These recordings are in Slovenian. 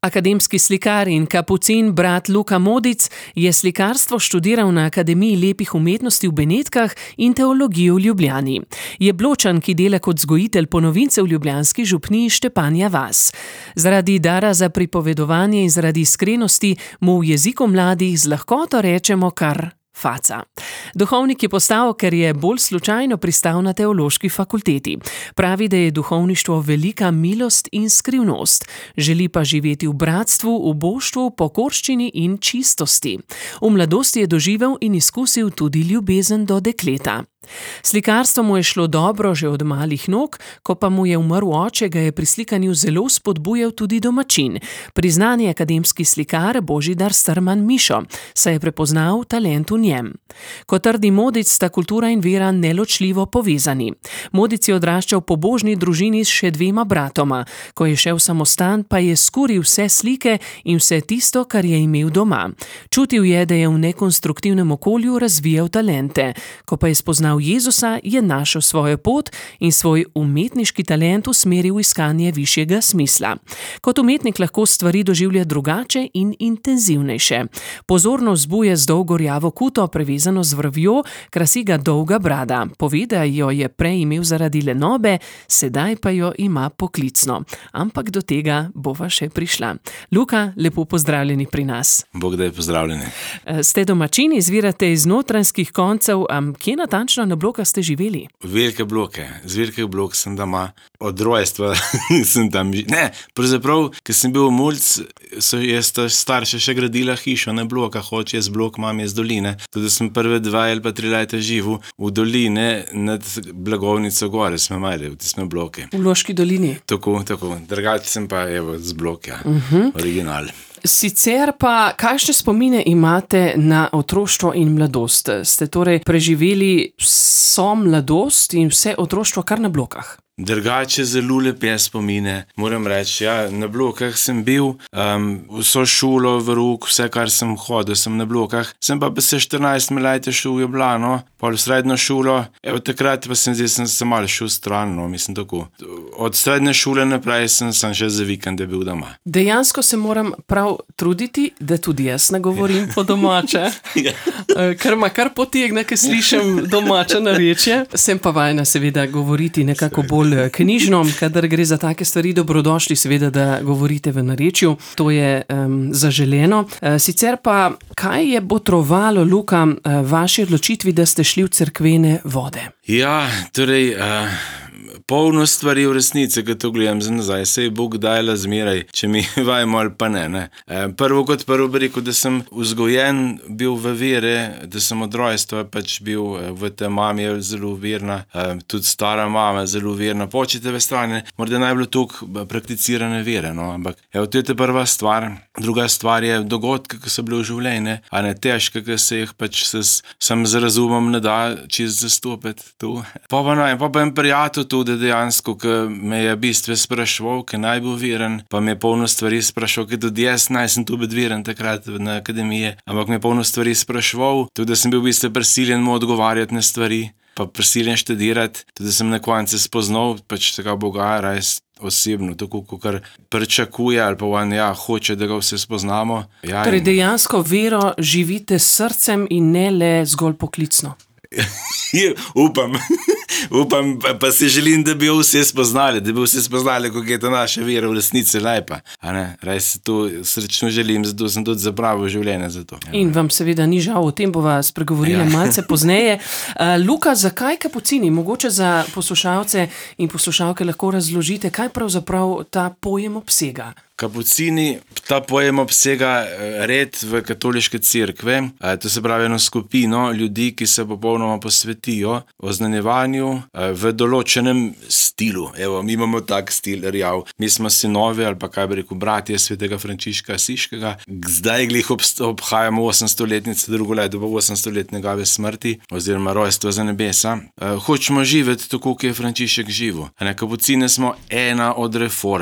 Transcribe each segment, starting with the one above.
Akademski slikar in kapucin brat Luka Modic je slikarstvo študiral na Akademiji lepih umetnosti v Benetkah in teologijo v Ljubljani. Je Bločan, ki dela kot vzgojitelj ponovincev v ljubljanski župniji Štepanja vas. Zaradi dara za pripovedovanje in zaradi iskrenosti mu v jeziku mladih z lahkoto rečemo kar faca. Duhovnik je postal, ker je bolj slučajno pristal na teološki fakulteti. Pravi, da je duhovništvo velika milost in skrivnost. Želi pa živeti v bratstvu, v boštvu, pokorščini in čistosti. V mladosti je doživel in izkusil tudi ljubezen do dekleta. Slikarstvo mu je šlo dobro že od malih nog, ko pa mu je umrl oče, ga je pri slikanju zelo spodbujal tudi domačin. Priznani akademski slikar Božidar Strman Mišo, saj je prepoznal talent v njem. Kot trdi Modic, sta kultura in vera neločljivo povezani. Modic je odraščal v pobožni družini s še 2 bratoma. Ko je šel v samostan, pa je skuril vse slike in vse tisto, kar je imel doma. Čutil je, da je v nekonstruktivnem okolju razvijal talente. Ko pa je spoznal Jezusa, je našel svojo pot in svoj umetniški talent usmeril v iskanje višjega smisla. Kot umetnik lahko stvari doživlja drugače in intenzivnejše. Pozorno vzbuje z dolgo rjavo kuto, prevezano z vrvjo, krasi ga dolga brada. Pove, da jo je prej imel zaradi lenobe, sedaj pa jo ima poklicno. Ampak do tega bova še prišla. Luka, lepo pozdravljeni pri nas. Bog da je pozdravljeni. Ste domačini, izvirate iz notranjskih koncev, kje natančno na Blokah ste živeli? Velike Bloke. Z velikih Blok sem doma. Od rojstva sem tam. Ne, pravzaprav, ko sem bil mulc, je starša še gradila hišo na Blokah, oče je z Blok, mam je z doline. Tudi sem prve 2 ali pa 3 leta živel v doline nad Blagovnico gore, smo imeli, v tisme Bloke. V Loški dolini? Tako. Drugače sem pa z Blok, ja. Original. Sicer pa, kakšne spomine imate na otroštvo in mladost? Ste torej preživeli vso mladost in vse otroštvo kar na Blokah? Drugače zelo lepe spomine, moram reči, ja, na Blokah sem bil, vso šolo v rok, vse, kar sem hodil, sem na Blokah. Sem pa se 14 leta šel v Ljubljano, pol v srednjo šolo, takrat pa sem malo šel stran, mislim tako. Od srednje šole naprej sem še za vikende bil doma. Dejansko se moram prav truditi, da tudi jaz nagovorim po domače, ker ma kar potegne, ko slišim domače narečje. Sem pa vajena seveda govoriti nekako bolj knjižno, kadar gre za take stvari, dobrodošli seveda, da govorite v narečju, to je zaželeno. Sicer pa, kaj je botrovalo, Luka, vaši odločitvi, da ste šli v cerkvene vode? Ja, torej, polno stvari v resnici, ko to gledam za nazaj, se je Bog dajala zmeraj, če mi vajmo ali pa ne. Prvo bi rekel, da sem vzgojen bil v vere, da sem od rojstva pač bil v tej mami zelo verna, tudi stara mama zelo verna, po očetove strani, morda naj bilo toliko prakticirane vere, ampak to je ta prva stvar. Druga stvar je dogodke, ki so bile v življenju, a ne težke, ki se jih pač sam z razumom ne da čist zastopiti tu. Pa en prijatelj tu, da dejansko, ki me je bistve spraševal, ki naj bil veren, pa me je polno stvari spraševal, ki tudi jaz sem tu bil veren takrat na akademiji, ampak me je polno stvari spraševal, tudi da sem bil v bistvu prisiljen mu odgovarjati na stvari, pa prisiljen študirati, tudi sem na koncu spoznal pač tega Boga res osebno, tako kot pričakuje ali pa hoče, da ga vse spoznamo. Ja, torej dejansko vero živite s srcem in ne le zgolj poklicno. Upam, pa si želim, da bi jo vse spoznali, kako je ta naša vera v resnici lepa. Res to srečno želim, zato sem tudi zapravil življenje za to. In vam seveda ni žal, o tem bova spregovorila malce pozneje. Luka, zakaj kapucini? Mogoče za poslušalce in poslušalke lahko razložite, kaj pravzaprav ta pojem obsega? Kapucini, ta pojem obsega red v katoliške cerkve, to se pravi eno skupino ljudi, ki se popolnoma posvetijo oznanjevanju v določenem stilu. Mi imamo tak stil rjav. Mi smo sinovi ali pa kaj bi rekel bratje svetega Frančiška Asiškega. Zdaj glih obhajamo 800-letnico, drugo leto pa 800-let njegove smrti oziroma rojstva za nebesa. Hočemo živeti tako, kot je Frančišek živel. Kapucine smo ena od reform.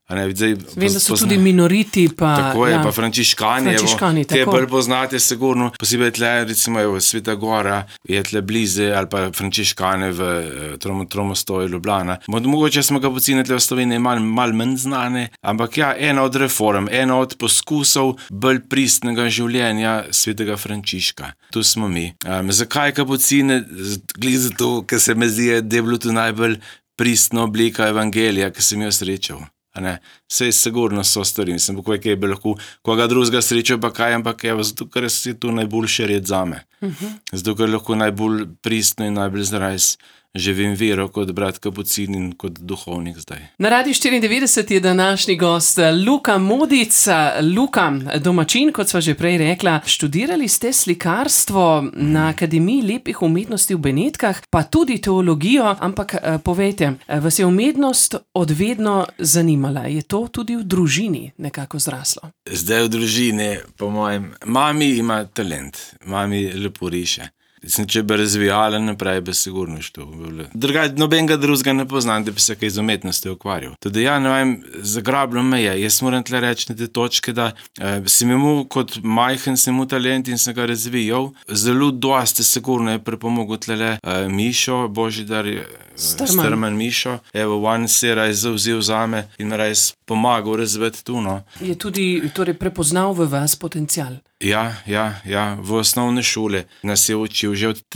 Vem, da so tudi minoriti, pa... Tako je, pa frančiškani, te bolj poznate sigurno, posebej tle, recimo, Sveta Gora, je tle blizu, ali pa frančiškane v Tromostoju Ljubljana. Mogoče smo kapucine tle v Sloveniji malo manj znane, ampak ena od reform, ena od poskusov bolj pristnega življenja svetega Frančiška. Tu smo mi. Zakaj kapucine? Glih zato, ker se me zdi, da je bilo to najbolj pristna oblika evangelija, ki sem jo srečal. Sej sigurno so stvari, mislim, kaj je bilo lahko koga drugega srečal, pa kaj, ampak zato, ker je to najboljše red zame. Zato, ker lahko najbolj pristno in najbolj zrajs živim vero kot brat kapucin in kot duhovnik zdaj. Na Radiu 94 je današnji gost Luka Modic. Luka, domačin, kot sva že prej rekla, študirali ste slikarstvo na Akademiji lepih umetnosti v Benetkah, pa tudi teologijo, ampak povejte, vas je umetnost odvedno zanimala? Je to tudi v družini nekako zraslo? Zdaj v družini, po mojem, mami ima talent, mami lepo riše. Če bi razvijala naprej, bi sigurno šlo. Nobenega drugega ne poznam, da bi se kaj z umetnosti ukvarjal. Tudi ne vem, zagrabljam me je. Jaz moram tle reči na te točke, da sem imel kot majhen sem imel talent in sem ga razvijal. Zelo dosti sigurno je pripomogel tle Mišo, Božidar Strman Mišo. On se je res zavzel zame in me res pomagal razviti tu. Je tudi prepoznal v vas potencial? Ja, v osnovne šole nas je učil že od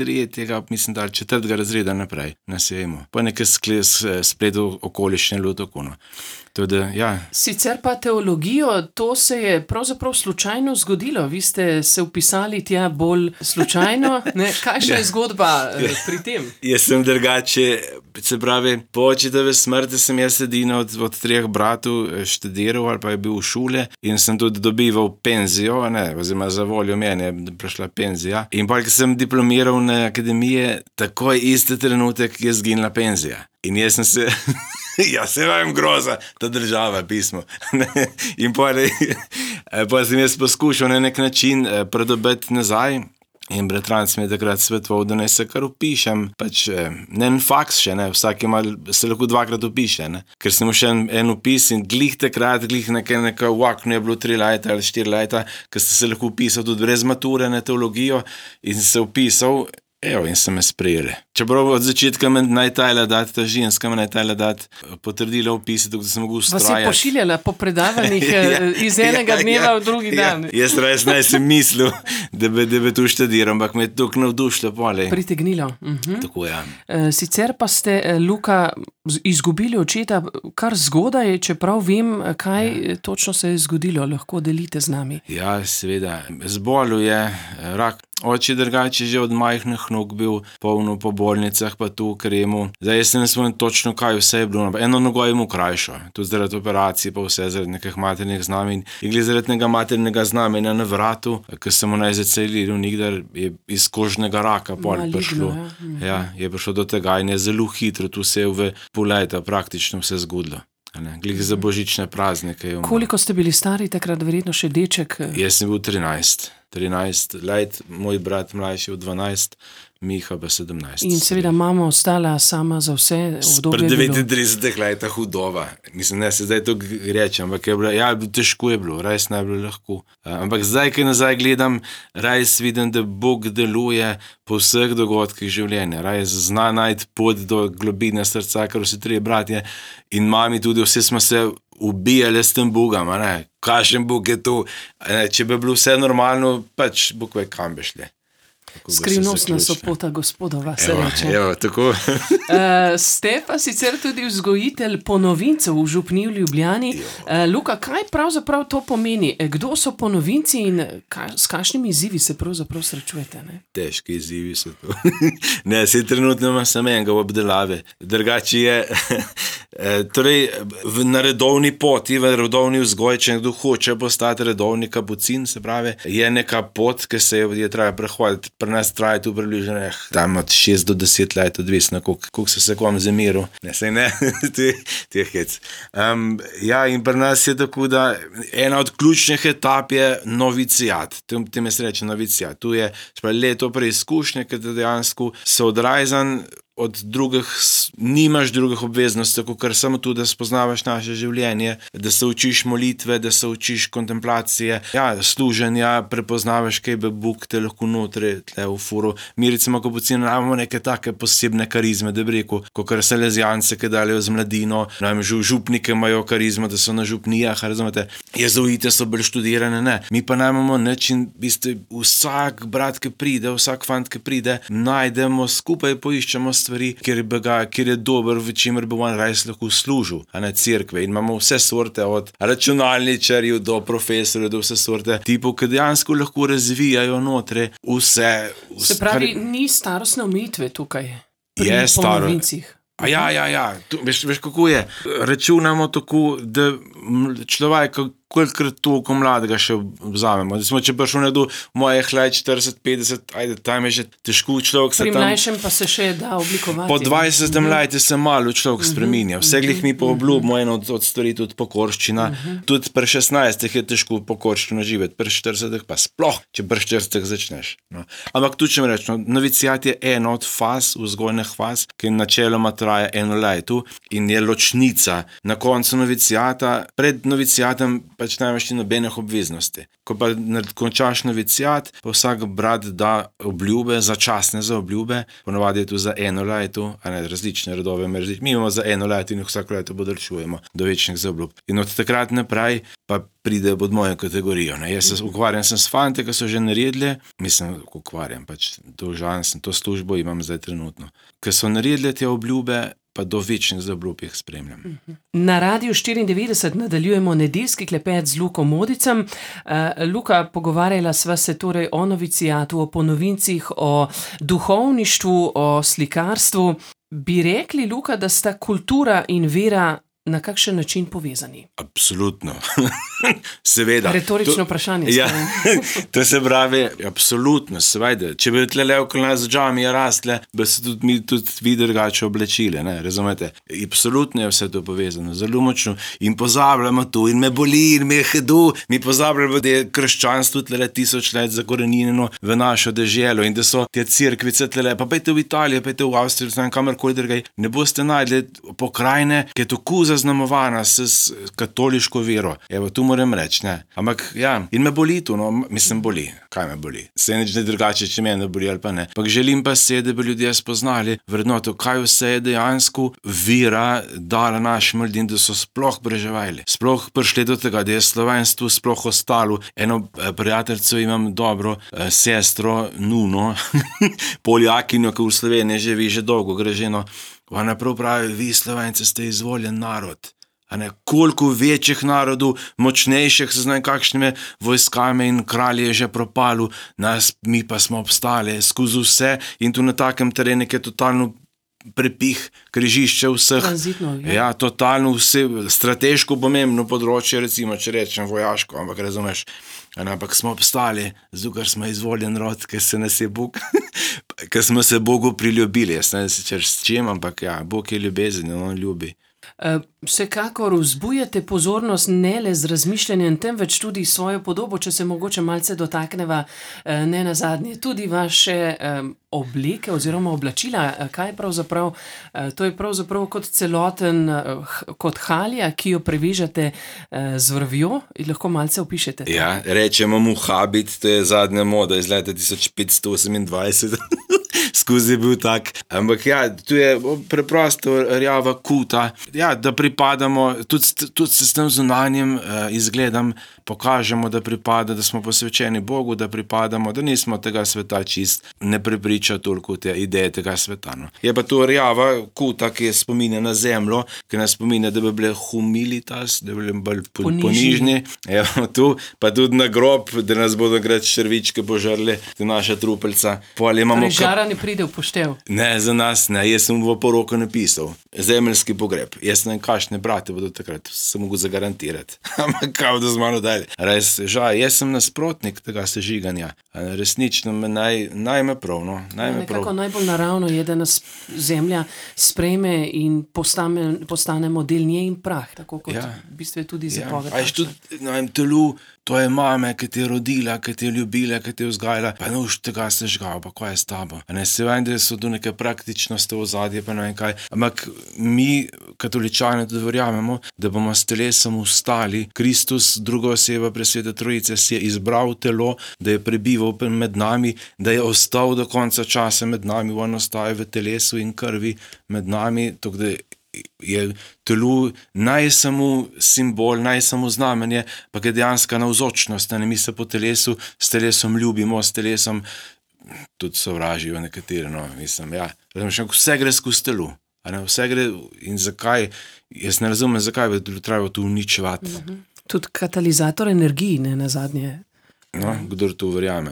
4. razreda naprej, nas je imel. Pa nekaj spletu okoliščine tako. Sicer pa teologijo, to se je pravzaprav slučajno zgodilo. Vi ste se vpisali tja bolj slučajno. Kakšna je zgodba pri tem? Jaz sem drugače, se pravi, po očetovi smrti sem jaz edina od 3 bratov študiral ali pa je bil v šole in sem tudi dobival penzijo, oziroma za voljo mene je prišla penzija. In pa, ko sem diplomiral na akademiji, takoj isti trenutek je zginila penzija. In jaz sem se... se vem groza, ta država, pismo. In pa sem jaz poskušal na nek način pridobiti nazaj. In bratranc mi je takrat svetoval, da naj se kar upišem, ne en faks še, vsak se lahko 2-krat upiše, ker sem še en upis in glih takrat, nekaj vakno je bilo 3 leta ali 4 leta, ker sem se lahko upisal tudi brez mature na teologijo in sem se upisal, in sem me sprejeli. Čeprav od začetka me najtajla dati, ta ženska me najtajla dati potrdila upisi, tako da sem mogel ustrajati. Vas je pošiljala po predavanjih iz enega dneva v drugi dan? Jaz res sem mislil, da bi tu študiral, ampak me je tako navdušilo pole. Pritegnilo. Tako, Sicer pa ste, Luka, izgubili očeta kar zgodaj, čeprav vem, kaj točno se je zgodilo, lahko delite z nami. Ja, seveda. Zbolel je rak. Oče drugače že od majhnih nog bil polno po bolnicah, pa tu v kremu. Zdaj jaz ne spomnim točno, kaj vse je bilo. Eno nogo je mu krajšo, tudi zaradi operacij, pa vse zaradi nekih maternih znamenj. In glede zaradi nekega maternega znamenja na vratu, ki se mu naj zacelil, nikdar je iz kožnega raka prišlo. Je prišlo do tega in je zelo hitro, tu se je v pol leta praktično vse zgodilo. Glih za božične praznike. Koliko ste bili stari takrat, verjetno še deček? Jaz sem bil 13 let, moj brat mlajši v 12, Miha pa 17. In seveda mama ostala sama za vse obdobje? Pred 39 leta hudova. Mislim, ne se zdaj to reče, ampak je bilo, težko je bilo, res ne bilo lahko. Ampak zdaj, ko nazaj gledam, res vidim, da Bog deluje po vseh dogodkih življenja. Res zna najti pot do globine srca, kar vsi 3 bratje in mami tudi, vsi smo se ubijali s tem Bogom, kakšen Bog je to. Če bi bilo vse normalno, Bog ve, kam bi šli. Skrivnostna sopota Gospodova, se reče. Tako. Ste pa sicer tudi vzgojitelj ponovincev v Župniji v Ljubljani. Luka, kaj pravzaprav to pomeni? Kdo so ponovinci in s kakšnimi izzivi se pravzaprav srečujete? Težki izzivi so to. Se trenutno ima samo enega v obdelavi. Drugače je, na redovni poti, v redovni vzgoj, če nekdo hoče postati redovni kapucin, se pravi, je neka pot, ki se je treba prehoditi. Pri nas traja tu približno tam od 6 do 10 let, odvisno, koliko se kom zamiru. Teh hec. In pri nas je tako, da ena od ključnih etap je novicijat. Tem je se reče novicijat. Tu je leto preizkušnje, ki dejansko se odrajzan od drugih nimaš drugih obveznosti, kot samo tu, da spoznavaš naše življenje, da se učiš molitve, da se učiš kontemplacije, služenja, prepoznavaš, kaj bi Bog te lahko notri tle v furu. Mi recimo kapucini imamo neke take posebne karizme, da bi rekel, kot salezijance, ki dalijo z mladino, župnike imajo karizmo, da so na župnijah, razumete, jezuite so bolj študirane, ne. Mi pa najmamo način, vsak brat, ki pride, vsak fant, ki pride, najdemo, skupaj poiščemo stvari, kjer je dober, v čimer bi on res lahko služil, a ne cerkve. In imamo vse sorte, od računalničarjev do profesorjev, do vse sorte tipov, ki dejansko lahko razvijajo notre vse. Se pravi, ni starostne omejitve tukaj pri Je staro. ponovincih? Ja. Veš, kako je? Računamo tako, da človek, kolikrat toliko mladega še vzamemo. Če prišel nekdo moje hlaj 40-50, tam je že težko človek se Pri tam... mlajšem pa se še da oblikovati. Po 20 leti se malo človek spreminja. Vse glih mi pa obljubimo eno od stvari tudi pokorščina. Tudi pri 16 je težko pokorščino živeti, pri 40 pa sploh, če pri 40 začneš. No. Ampak tu če mi rečemo, noviciat je eno od faz, vzgojnih faz, ki načeloma traja eno leto in je ločnica. Na koncu noviciata, pred noviciatom pač najmaš ti nobenih obveznosti. Ko pa končaš noviciat, pa vsak brat da obljube, začasne za obljube, ponovadi je to za eno leto, a ne različne redove. Mi imamo za eno leto in jih vsako leto podaljšujemo do večnih zaobljub. In od takrat naprej pa pride pod mojo kategorijo. Ne. Jaz se ukvarjam s fante, ki so že naredili, pač dolžan sem, to službo imam zdaj trenutno, ki so naredili te obljube, pa do večnih zaobljub jih spremljam. Na Radiu 94 nadaljujemo nedeljski klepet z Luko Modicem. Luka, pogovarjala sva se torej o noviciatu, o ponovincih, o duhovništvu, o slikarstvu. Bi rekli, Luka, da sta kultura in vera na kakšen način povezani? Absolutno. Seveda. Retorično vprašanje. Ja, to se pravi, absolutno, seveda. Če bi tlele okoli nas džamije rastle, bi se tudi mi drugače oblačile, ne, razumete? Absolutno je vse to povezano, zelo močno. In pozabljamo to, in me boli, in me je hedu. Mi pozabljamo, da je krščanstvo tlele 1000 let zakorenjeno v našo deželo in da so te cerkvice tlele, pa pejte v Italijo, pejte v Avstrijo, znam kamorkoli drugaj, ne boste najdli pokrajine, ki je tako zaznamovana s katoliško vero. Evo, tu moram reči, ne. Ampak, ja, in me boli to, no, mislim, boli. Kaj me boli? Se nič ne drugače, če mene boli ali pa ne. Ampak želim pa se, da bi ljudje spoznali vrednoto, kaj vse je dejansko vera dala našim ljudem, da so sploh preživeli. Sploh prišli do tega, da je slovenstvo sploh ostalo. Eno prijateljco imam dobro, sestro Nuno, Poljakinjo, ki v Sloveniji živi že dolgo, Gražino. Ona prav pravi, vi Slovenci ste izvoljen narod. A ne, koliko večjih narodov, močnejših, se znam kakšnimi vojskami in kralji je že propalo, mi pa smo obstali skozi vse in tu na takem terenu, ki je totalno prepih križišče vseh. Tranzitno, ja. Ja, totalno vse, strateško pomembno področje, recimo, če rečem vojaško, ampak razumeš, ampak smo obstali, zato ker smo izvoljen rod, ker se nas je Bog, ker smo se Bogu priljubili, jaz ne vem, s čim, ampak ja, Bog je ljubezen in on ljubi. Vsekakor vzbujate pozornost ne le z razmišljanjem, temveč tudi svojo podobo, če se mogoče malce dotakneva, ne nazadnje, tudi vaše obleke oziroma oblačila. Kaj je pravzaprav? To je pravzaprav kot celoten, kot halja, ki jo prevežete z vrvjo, in lahko malce opišete. Ja, rečemo mu habit, to je zadnja moda iz leta 1528. Skozi je bil tak. Ampak ja, tu je preprosto rjava kuta. Ja, da pripadamo, tudi se s tem zunanjem izgledam, pokažemo, da pripada, da smo posvečeni Bogu, da pripadamo, da nismo tega sveta čist, ne prepriča toliko te ideje tega sveta. No. Je pa to rjava kuta, ki je spominja na zemljo, ki nas spominja, da bi bile humilitas, da bi bile bolj ponižni. Evo tu, pa tudi na grob, da nas bodo grad črvičke požrli, da naša trupelca. Žara ne pride v poštev. Ne, za nas ne. Jaz sem v poroko napisal. Zemeljski pogreb. Jaz ne vem, kakšne brate bodo takrat. Se mogu zagarantirati. Ampak kao, da z mano Res, žal, jaz sem nasprotnik tega sežiganja. Resnično me naj me prav, no. Nekako najbolj naravno je, da nas zemlja sprejme in postanemo del nje in prah, tako kot v bistvu tudi zapoved. A ješ tudi na enem telu, to je mame, ki te je rodila, ki te je ljubila, ki te je vzgajala, pa noš tega sežgal, pa kaj je s tabo. Se vem, da so tu neke praktičnosti v zadje, pa ne vem kaj. Ampak mi, katoličani, tudi verjamemo, da bomo s telesom vstali. Kristus, druga oseba presvete Trojice, si je izbral telo, da je prebival med nami, da je ostal do konca časa med nami, on ostaje v telesu in krvi med nami, tako da je telu naj samo simbol, naj samo znamenje, pa je dejanska navzočnost, ne, mi se po telesu, s telesom ljubimo, s telesom tudi sovražijo nekateri, no, mislim, vse gre skozi telu, a ne, vse gre in zakaj, jaz ne razumem, zakaj bi trebalo to uničevati. Tudi katalizator energiji, ne, nazadnje. No, kdor to verjame.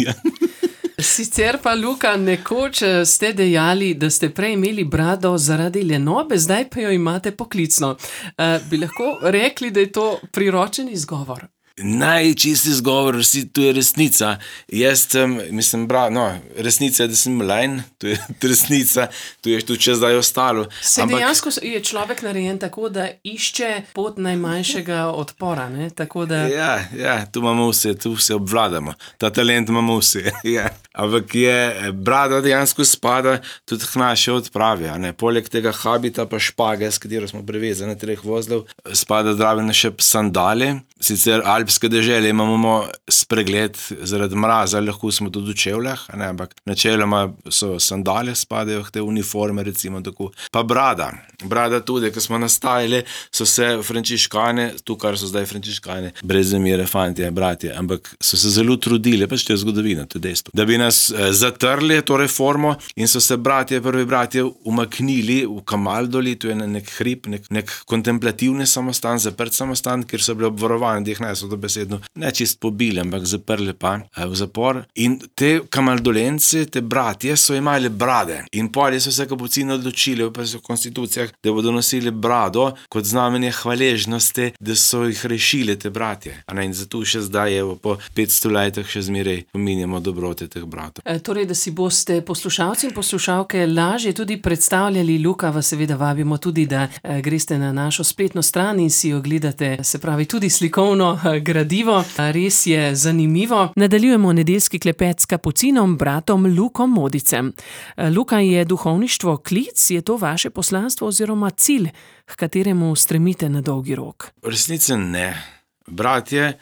Sicer pa, Luka, nekoč ste dejali, da ste prej imeli brado zaradi lenobe, zdaj pa jo imate poklicno. Bi lahko rekli, da je to priročen izgovor? Najčisti izgovor, to je resnica. Jaz mislim, resnica je, da sem mlajn, to je resnica, to je tudi če zdaj ostalo. Dejansko je človek narejen tako, da išče pot najmanjšega odpora, ne? Tako da... Ja, tu imamo vse, tu vse obvladamo. Ta talent imamo vse, ja. Ampak brada dejansko spada tudi k naše odpravi, a ne? Poleg tega habita pa špage, s katero smo prevezani 3 vozlov, spada zraven še sandale. Sicer alpske dežele imamo spregled zaradi mraza, lahko smo tudi v čevljah, ampak načeloma so sandale, spadajo k te uniforme, recimo tako. Pa brada tudi, ko smo nastajali, so se frančiškane, tu kar so zdaj frančiškane, brez zamere, fantje, bratje, ampak so se zelo trudili, pač to je zgodovina, to je dejstvo, da bi nas zatrli to reformo in so se prvi bratje umaknili v Kamaldoli, to je nek hrib, nek kontemplativni samostan, zaprt samostan, kjer so bili obvarovani, da jih ne so dobesedno ne čist pobili, ampak zaprli pa v zapor. In te kamaldolenci, te bratje so imeli brade. In polje so se kapucini odločili v konstitucijah, da bodo nosili brado kot znamenje hvaležnosti, da so jih rešili te bratje. In zato še zdaj, po 500 letih še zmeraj pominjamo dobrote teh bratov. Torej, da si boste poslušalci in poslušalke lažje tudi predstavljali, Luka, vas seveda vabimo tudi, da greste na našo spletno stran in si ogledate, se pravi, tudi slikovno gradivo. Res je zanimivo. Nadaljujemo nedeljski klepet s kapucinom, bratom Lukom Modicem. Luka, je duhovništvo klic, je to vaše poslanstvo oziroma cilj, k kateremu stremite na dolgi rok? V resnici ne. Bratje,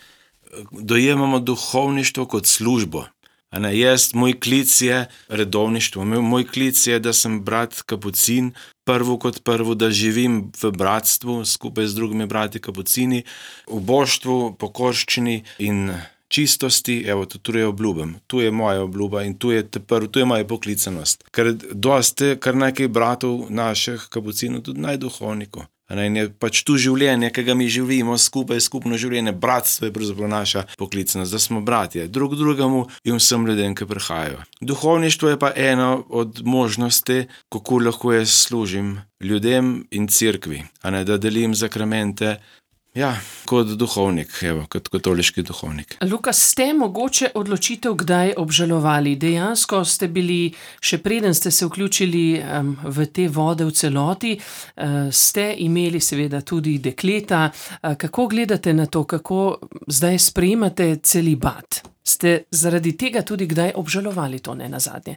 dojemamo duhovništvo kot službo. Moj klic je redovništvo, moj klic je, da sem brat kapucin, prvo, da živim v bratstvu skupaj z drugimi brati kapucini, v boštvu, pokorščini in čistosti, tu je obljubim. Tu je moja obljuba in tu je moja poklicanost. Kar nekaj bratov naših kapucinov, tudi najduhovnikov. In je pač tu življenje, ki ga mi živimo skupaj, skupno življenje, bratstvo je pravzaprav naša poklicanost, da smo bratje, drugemu in vsem ljudem, ki prihajajo. Duhovništvo je pa ena od možnosti, kako lahko jaz služim ljudem in cerkvi, da delim zakramente, kot duhovnik, kot katoliški duhovnik. Luka, ste mogoče odločitev kdaj obžalovali? Dejansko ste bili, še preden ste se vključili v te vode v celoti, ste imeli seveda tudi dekleta. Kako gledate na to, kako zdaj sprejemate celibat? Ste zaradi tega tudi kdaj obžalovali to, ne nazadnje?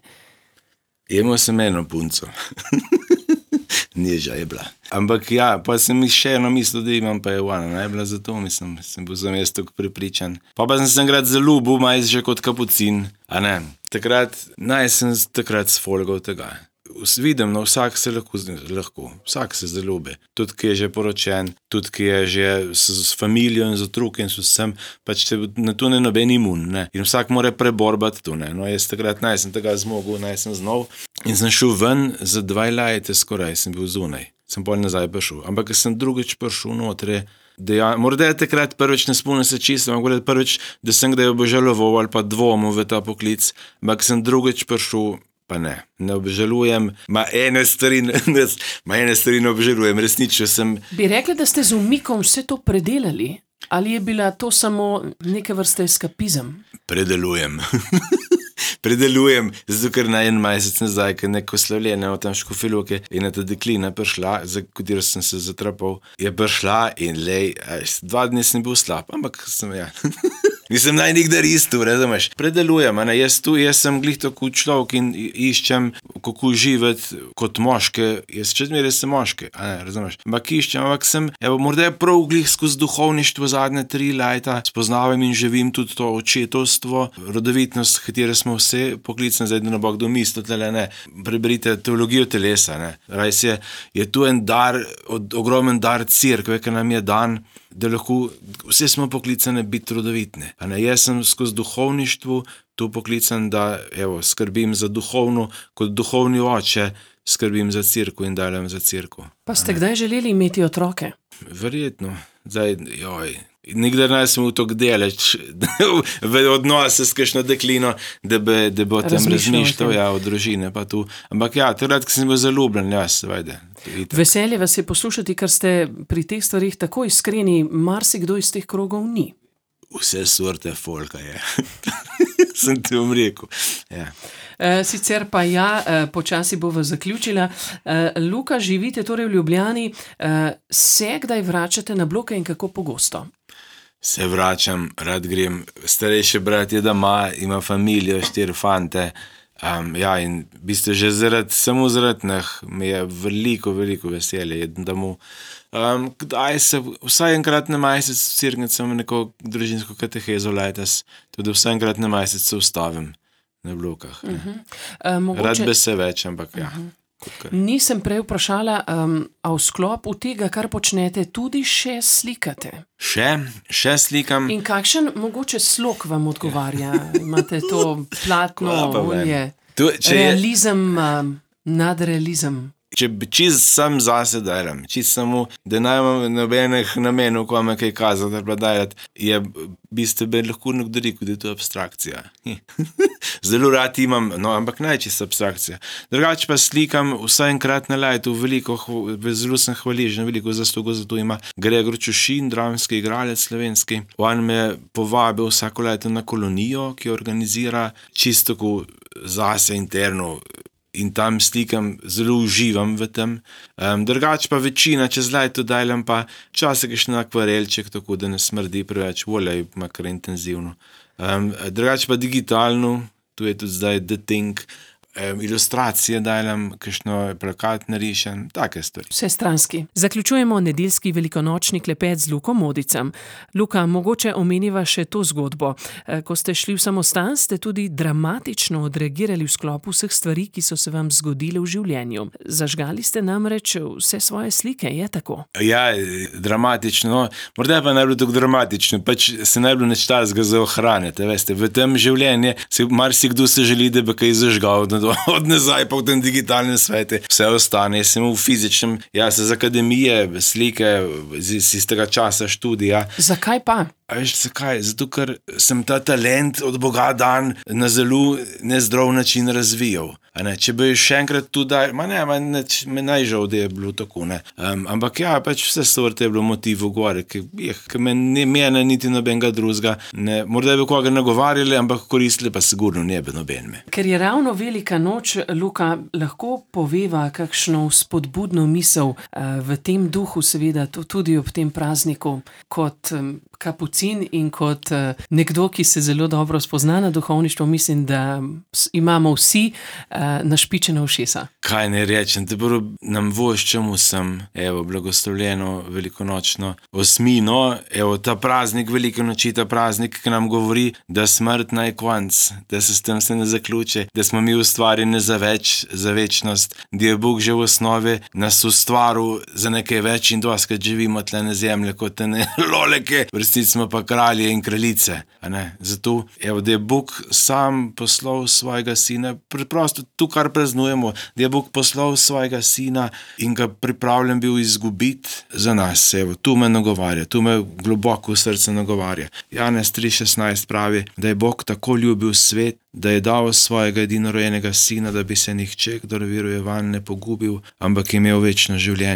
Imel sem eno punco. Niža je bila. Ampak pa sem še eno mislil, da imam, pa je ona najbila zato, mislim, sem bil za mesto prepričan. Pa sem se takrat zelo ljubil, majs že kot kapucin, sem takrat sfolgal tega. Vidim, vsak se lahko, vsak se zaljubi. Tudi, ki je že poročen, tudi, ki je že s familijo in z otroki in s vsem, pač na to ne noben imun, ne. In vsak mora preborbati to, ne. No, jaz takrat sem tega zmogel, sem znal in sem šel ven za 2 leta skoraj, sem bil zunaj. Sem pol nazaj prišel. Ampak, sem drugič prišel notri, morda je takrat prvič, ne spomnim se čisto, prvič, da sem kdaj obžaloval ali pa dvomil v ta poklic, ampak sem drugič prišel, pa ne obžalujem, ene stvari ne obžalujem, resnično sem... Bi rekli, da ste z umikom vse to predelali? Ali je bila to samo neke vrste eskapizem? Predelujem. Predelujem, zato ker na en mesec nazaj, ker neko slavljenje v tam Škofji Loki in ta deklina prišla, za katero sem se zatrpal, je prišla in 2 dni sem bil slab, ampak sem Nisem nikdar isto, razumeš? Predelujem, jaz sem glih tako človek in iščem, kako živeti kot moške, jaz čezmeraj sem moške, razumeš? Ampak sem, morda je prav glih skozi duhovništvo zadnje 3 leta, spoznavam in živim tudi to očetovstvo, rodovitnost, katero smo vse poklicani, zdaj da ne bo kdo mislil, ne. Preberite teologijo telesa, Res je tu en dar, ogromen dar cerkve, ki nam je dan, da lahko vse smo poklicane biti rodovitne. Jaz sem skozi duhovništvo tu poklican, da skrbim za duhovno, kot duhovni oče skrbim za cerkev in delam za cerkev. Pa ste kdaj želeli imeti otroke? Verjetno. Zdaj, nikdar nisem v to deleč v odnose s kakšno deklino, da bo tam razmišljal o družine pa tu. Ampak takrat, ko sem bil zaljubljen, seveda. Veselje vas je poslušati, ker ste pri teh stvarih tako iskreni, marsikdo iz teh krogov ni. Vse sorte folka je. Sem ti rekel. Sicer pa počasi bova zaključila. Luka, živite torej v Ljubljani, se kdaj vračate na Bloke in kako pogosto? Se vračam, rad grem. Starejši brat je doma, ima familijo, 4 fante. In v bistvu že samo zaradi njih mi je veliko veselje jedem domov. Kdaj se, vsaj enkrat na mesec v Cerknici imam neko družinsko katehezo letos, tudi vsaj enkrat na mesec se ustavim na Blokah. Rad bi se več, ampak Nisem prej vprašala, a v sklopu tega, kar počnete, tudi še slikate? Še slikam. In kakšen mogoče slog vam odgovarja? Imate to platno, olje, realizem, nadrealizem? Če bi čist sam zase delam, čist samo, da nimam nobenih namenov, ko me kaj kazati ali pa dajati, je v bistvu bi lahko nekdo rekel, da je to abstrakcija. Zelo rad imam, ampak najčist abstrakcija. Drugače pa slikam vsaj enkrat na leto, zelo sem hvaležen, veliko zaslugo za to ima Gregor Čušin, dramski igralec slovenski. On me povabil vsako leto na kolonijo, ki organizira čisto tako zase interno, in tam slikam, zelo uživam v tem. Drugače pa večina čez leto delam pa včasih kakšen akvarelček, tako da ne smrdi preveč, volej ima kar intenzivno. Drugače pa digitalno, tu je tudi zdaj The Thing, ilustracije delam, kakšno plakat narišem, take stvari. Vsestranski. Zaključujemo nedeljski velikonočni klepet z Lukom Modicem. Luka, mogoče omeniva še to zgodbo. Ko ste šli v samostan, ste tudi dramatično odreagirali v sklopu vseh stvari, ki so se vam zgodile v življenju. Zažgali ste namreč vse svoje slike, je tako? Dramatično. Morda pa ne bilo tako dramatično, pač se ne bilo nič tasga za ohraniti, veste. V tem življenju marsikdo se želi, da bi kaj zažgal, od nazaj pa v tem digitalnem svetu vse ostane. Jaz sem v fizičnem, z akademije, slike, iz tega časa študija. Zakaj pa? Veš, zakaj? Zato, ker sem ta talent od Boga dan na zelo nezdrav način razvijal. Če bi še enkrat tu me najžal, da je bilo tako, Ampak pač vse sorte je bilo motivu gore, ki mene niti nobenega drugega, morda bi koga nagovarjali, ampak koristili pa sigurno ne bi noben me. Ker je ravno velika noč, Luka, lahko poveva kakšno spodbudno misel v tem duhu, seveda tudi ob tem prazniku, kot kapucin in kot nekdo, ki se zelo dobro spozna na duhovništvo, mislim, da imamo vsi našpičena ušesa. Kaj ne rečem, te prvo nam voščemo sem, blagoslovljeno velikonočno osmino, ta praznik, velike noči, ta praznik, ki nam govori, da smrt naj konc, da se s tem se ne zaključi, da smo mi ustvarjeni za večnost, da je Bog že v osnovi nas ustvaril za nekaj več in doskrat živimo tle na zemlji kot ne loleke, v resnici smo pa kralje in kraljice. Zato, da je Bog sam poslal svojega sina, preprosto to, kar praznujemo, da je Bog poslal svojega sina in ga pripravljen bil izgubiti za nas. Tu me nagovarja, tu me globoko v srce nagovarja. Janez 3:16 pravi, da je Bog tako ljubil svet, da je dal svojega edinorojenega sina, da bi se nihče, kdor veruje vanj, ne pogubil, ampak imel večno življenje.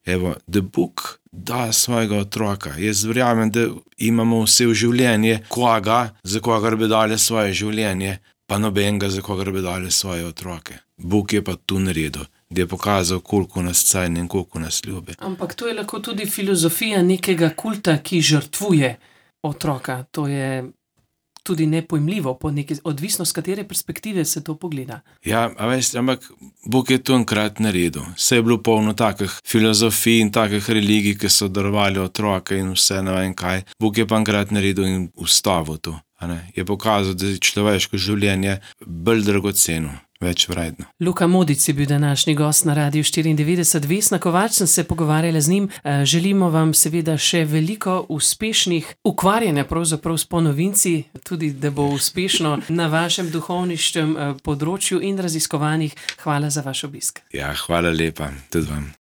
Evo, da Bog da svojega otroka. Jaz verjamem, da imamo vse v življenje koga, za kogar bi dali svoje življenje, pa nobenega, za kogar bi dali svoje otroke. Bog je pa tu naredil, da je pokazal, koliko nas ceni in koliko nas ljubi. Ampak to je lahko tudi filozofija nekega kulta, ki žrtvuje otroka. To je tudi nepojmljivo, odvisno z katere perspektive se to pogleda. Ja, ampak Bog je to enkrat naredil. Vse je bilo polno takih filozofij in takih religij, ki so darovali otroke in vse ne vem kaj. Bog je pa enkrat naredil in ustavil to. Je pokazal, da je človeško življenje bolj dragoceno, več vredno. Luka Modic je bil današnji gost na Radiu 94. Vesna Kovač, sem se pogovarjala z njim. Želimo vam seveda še veliko uspešnih ukvarjanja pravzaprav s ponovinci, tudi da bo uspešno na vašem duhovniškem področju in raziskovanjih. Hvala za vaš obisk. Ja, hvala lepa, tudi vam.